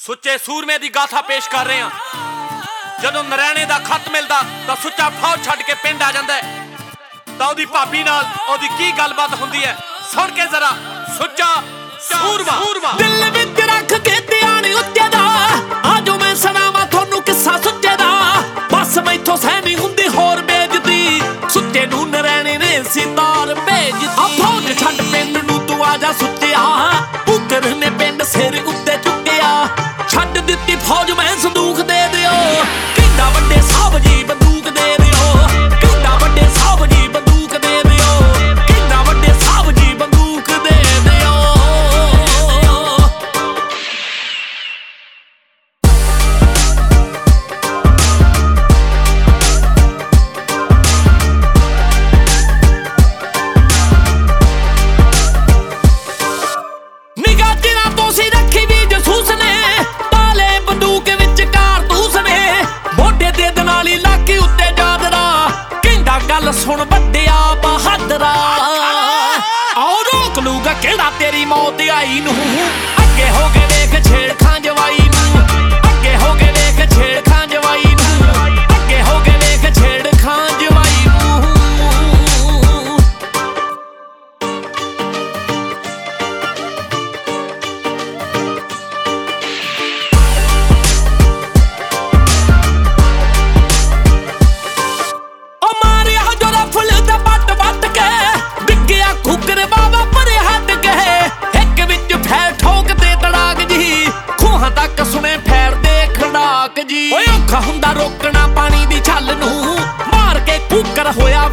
ਸੁੱਚੇ ਸੂਰਮੇ ਦੀ ਗਾਥਾ ਪੇਸ਼ ਕਰ ਰਹੇ ਹਾਂ। ਜਦੋਂ ਨਰੈਣੇ ਦਾ ਖੱਤ ਮਿਲਦਾ ਤਾਂ ਸੁੱਚਾ ਫੌਜ ਛੱਡ ਕੇ ਪਿੰਡ ਆ ਜਾਂਦਾ ਤਾਂ ਉਹਦੀ ਭਾਬੀ ਨਾਲ ਉਹਦੀ ਕੀ ਗੱਲਬਾਤ ਹੁੰਦੀ ਹੈ, ਸੁਣ ਕੇ ਜ਼ਰਾ। ਸੁੱਚਾ ਸੂਰਮਾ ਦਿਲ ਵਿੱਚ ਰੱਖ ਕੇ ਧਿਆਨ ਉੱਤੇ ਦਾ, ਆਜੋ ਮੈਂ ਸੁਣਾਵਾਂ ਤੁਹਾਨੂੰ ਕਿੱਸਾ ਸੁੱਚੇ ਦਾ। ਬਸ ਮੈਥੋਂ ਸਹਿ ਨਹੀਂ ਹੁੰਦੀ ਹੋਰ ਬੇਇੱਜ਼ਤੀ, ਸੁੱਚੇ ਨੂੰ ਨਰੈਣੇ ਨੇ ਸਿਤਾਰ ਭੇਜਤੀ। ਆ ਫੌਜ ਛੱਡ ਪਿੰਡ ਨੂੰ ਤੂੰ ਆਜਾ ਸੁੱਚਿਆ, ਪੁੱਤਰ ਨੇ ਪਿੰਡ ਸਿਰ ਉੱਤੇ ਚੁੱਕਿਆ। ਛੱਡ ਦਿੱਤੀ ਫੌਜ ਮੈਂ ਸੰਦੂਕ ਦੇ ਦਿਓ, ਕਹਿੰਦਾ ਵੱਡੇ ਸਾਹਿਬ ਜੀ ਬੰਦੂਕ ਦੇ ਦਿਓ। ਕਹਿੰਦਾ ਵੱਡੇ ਸਾਹਿਬ ਜੀ ਬੰਦੂਕ ਦੇ ਦਿਓ, ਕਹਿੰਦਾ ਵੱਡੇ ਸਾਹਿਬ ਜੀ ਬੰਦੂਕ ਦੇ ਦਿਓ। ਨਿਗਾਹ ਜਿਨ੍ਹਾਂ ਤੋਂ ਸੀ ਰੱਖੀ ਵੀ ਜਸੂਸ ਨੇ, ਤਾਲੇ ਬੰਦੂਕ ਵਿੱਚ ਕਾਰਤੂਸ ਨੇ। ਮੋਢੇ ਦੇ ਦਨਾਲੀ ਲਾਕੀ ਉੱਤੇ ਜਾਦਰਾ, ਕਹਿੰਦਾ ਗੱਲ ਸੁਣ ਵੱਡਿਆ ਬਹਾਦਰਾ। ਆਓ ਰੋਕ ਲੂਗਾ ਕਿਹੜਾ ਤੇਰੀ ਮੌਤ ਆਈ ਨੂੰ, ਅੱਗੇ ਹੋ ਕੇ ਵੇਖ ਛੇੜਖਾਂ ਜਵਾਈ ਨੂੰ। ਅੱਗੇ ਹੋ ਕੇ ਵੇਖ ਛੇੜਖਾਂ ਜਵਾਈ ਨੂੰ, ਅੱਗੇ ਹੋ ਕੇ ਵੇਖ ਛੇੜਖਾਂ ਜਵਾਈ ਨੂੰ। ਸੁਣੇ ਫੈਰਦੇ ਖੜਾਕ ਜੀ, ਓਏ ਔਖਾ ਹੁੰਦਾ ਰੋਕਣਾ ਪਾਣੀ ਦੀ ਛੱਲ ਨੂੰ। ਮਾਰ ਕੇ ਕੁੱਕਰ ਹੋਇਆ